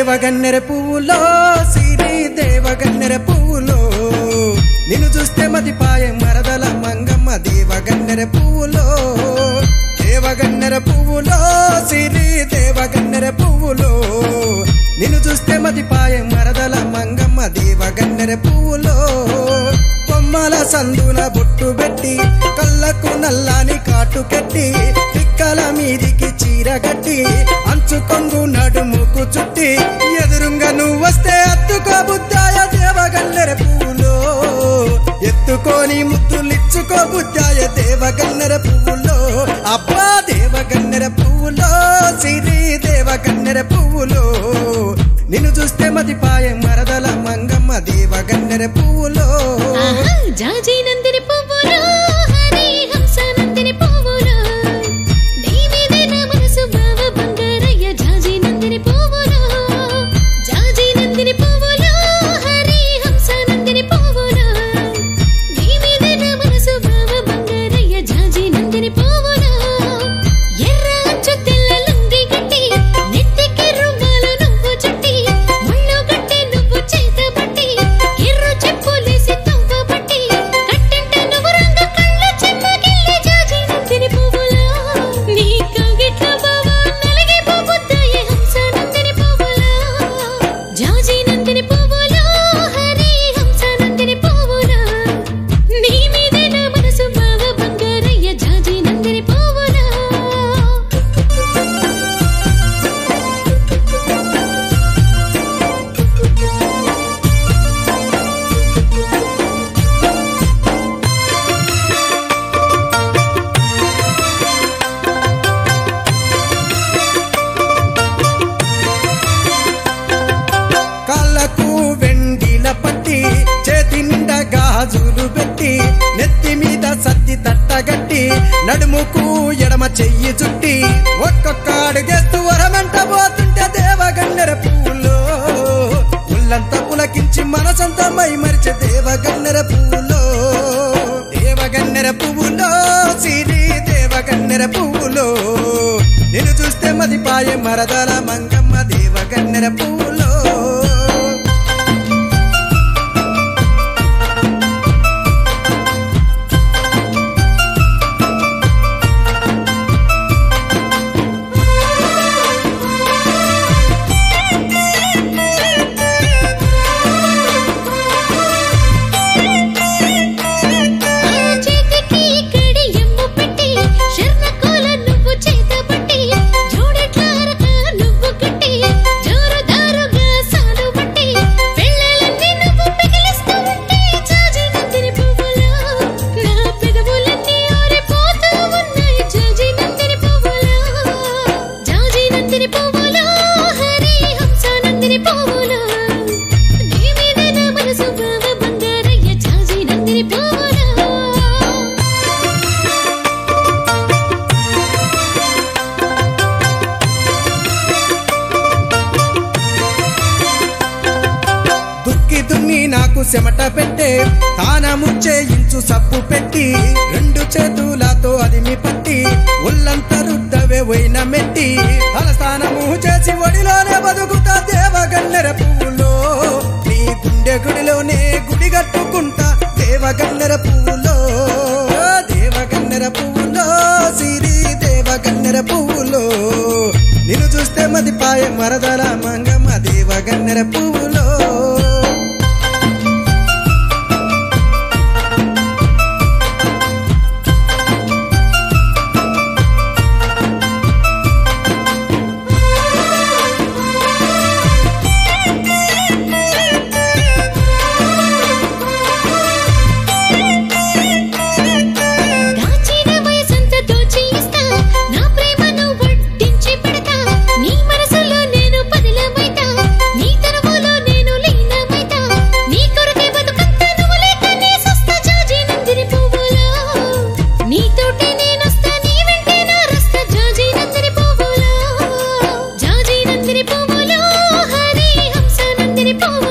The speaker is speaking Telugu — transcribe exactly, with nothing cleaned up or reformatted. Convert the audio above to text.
దేవగన్నెర పువ్వులో సిరి దేవగన్నెర పువ్వులో నిన్ను చూస్తే మతిపాయ మరదల మంగమ్మ దేవగన్నెర పువ్వులో దేవగన్నెర పువ్వులో సిరి దేవగన్నెర పువ్వులో నిన్ను చూస్తే మతిపాయ మరదల మంగమ్మ దేవగన్నెర పువ్వులో కొమ్మల సందున బొట్టు పెట్టి కళ్ళకు నల్లాని కాటు కట్టి పిక్కల మీదికి చీర కట్టి అంచు కొంగు నడుముకు చుట్టి ఎదురుంగా నువ్వు వస్తే అత్తుకో బుద్ధాయ దేవగన్నెర పువ్వులో ఎత్తుకొని ముద్దులిచ్చుకో బుద్ధాయ దేవగన్నెర పువ్వులో అబ్బా దేవగన్నెర పువ్వులో సిరి దేవగన్నెర పువ్వులో నిన్ను చూస్తే మతిపాయ మరదల మంగమ్మ దేవగన్నెర పువ్వులో జాజి నందిని పువ్వులో హరి హంస నందిని పువ్వులో నీ మీదే నా మనసు బావ బంగారయ్య జాజి నందిని పువ్వులో జాజి నందిని పువ్వులో హరి హంస నందిని పువ్వులో నీ మీదే నా మనసు బావ బంగారయ్య జాజి నందిని పువ్వులో ఎర్ర అంచు తెల్ల లుంగి గట్టి నెత్తికి రుమాలు నువ్వు చుట్టి ముళ్ళు గట్టి నువ్వు చేత పట్టి ఎర్ర చెప్పులేసి తవ్వ పట్టి కట్టంట నువ్వు రంగ కళ్ళ చెమ్మగిల్లి జాజి నందిని పువ్వులో నీ కవిట్ల బావ నలిగి పోబుద్దాయ హంస నందిని పువ్వులో జాజి నందిని పువ్వులో హరి హంస నందిని పువ్వులో నీ మీదే నా మనసు బావ బంగారయ్య జాజి నందిని పువ్వులో కాళ్ళకు వెండిల పట్టి చేతి నిండా గాజులు పెట్టి నెత్తి మీద సత్తి తట్టగట్టి నడుముకు ఎడమ చెయ్యి చుట్టి ఒక్కొక్క అడుగేస్తూ వరమంట పోతుంటే దేవగన్నెర పువ్వులో ఉల్లంతా పులకించి మనసంతా మై మరిచే దేవగన్నెర పువ్వులో దేవగన్నెర పువ్వులో సిరి దేవగన్నెర పువ్వులో నిన్ను చూస్తే మదిపాయే మరదల మంగమ్మ దేవగన్నెర పువ్వులో చేతికి కడి ఎమ్ము పెట్టి శర్ణకోల నువ్వు చేత పట్టి జోడెట్ల అరక నువ్వు కట్టి జోరుదారుగా సాలు పట్టి పెళ్ళలన్నీ నువ్వు పిగిలిస్తూ ఉంటే జాజి నందిని పువ్వులో నా పెదవులన్నీ ఆరిపోతూ ఉన్నాయి జాజి నందిని పువ్వులో జాజి నందిని పువ్వులో హరి హంస నందిని పువ్వులో నీ మీదే నా మనసు బావ బంగారయ్య జాజి నందిని పువ్వులో దుక్కి దున్ని నాకు చెమట పెట్టే తానము చేయించు సబ్బు పెట్టి రెండు చేతులతో అదిమి పట్టి ఒళ్ళంతా రుద్దవే పోయిన మెట్టి తలస్థానము చేసి ఒడిలోనే బతుకుతా దేవగన్నెర పువ్వులో నీ గుండె గుడిలోనే గుడి కట్టుకుంటా దేవగన్నెర పువ్వులో దేవగన్నెర పువ్వులో సిరి దేవగన్నెర పువ్వులో నిన్ను చూస్తే మదిపాయ మరదల మంగమ్మ దేవగన్నెర పువ్వులో దాచిన వయసంతా దోచి ఇస్తా నా ప్రేమను వడ్డించి పెడతా నీ మనసులో నేను పదిలమైతా నీ తనువులో నేను లీనమైతా నీ కొరకే బతుకంతా నువ్వు లేక నీ సస్తా జాజి నందిని పువ్వులో నీతోటే నేనొస్తా నీ వెంటే నా రస్తా జాజి నందిని పువ్వులో జాజి నందిని పువ్వులో హరి హంస నందిని పువ్వులో